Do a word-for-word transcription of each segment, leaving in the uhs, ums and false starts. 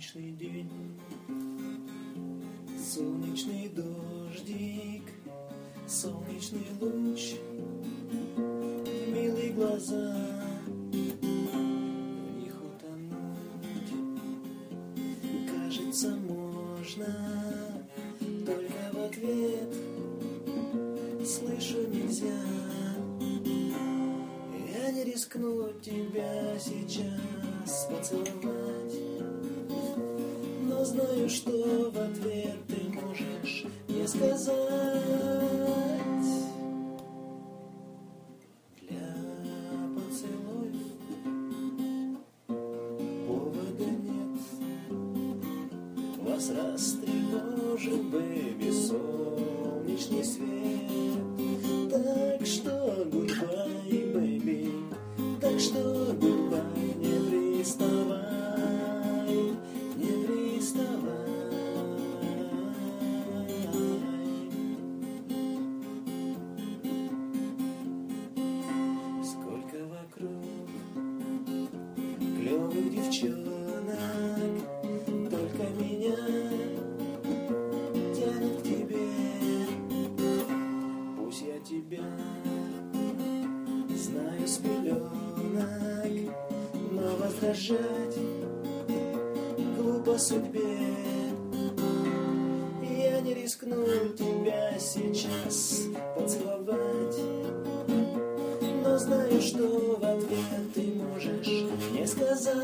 Солнечный день, солнечный дождик, солнечный луч, милые глаза, в них утонуть, кажется, можно, только в ответ слышу нельзя. Я не рискну тебя сейчас поцеловать, но знаю, что в ответ ты можешь мне сказать. Для поцелуев повода нет, вас растревожил, бэби, солнечный свет. Так что goodbye, baby, так что goodbye, не приставай, не приставай. Сколько вокруг клёвых девчонок, только меня тянет к тебе. Пусть я тебя знаю с пеленок, но возражать глупо судьбе. Я не рискну тебя сейчас поцеловать, но знаю, что в ответ ты можешь мне сказать.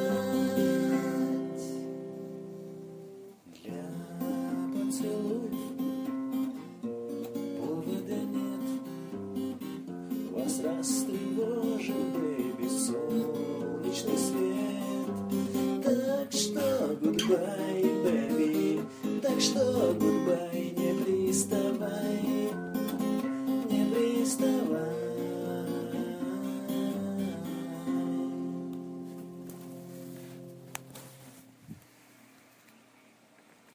Для поцелуев повода нет, вас растревожил, бэби, солнечный свет. Так что goodbye,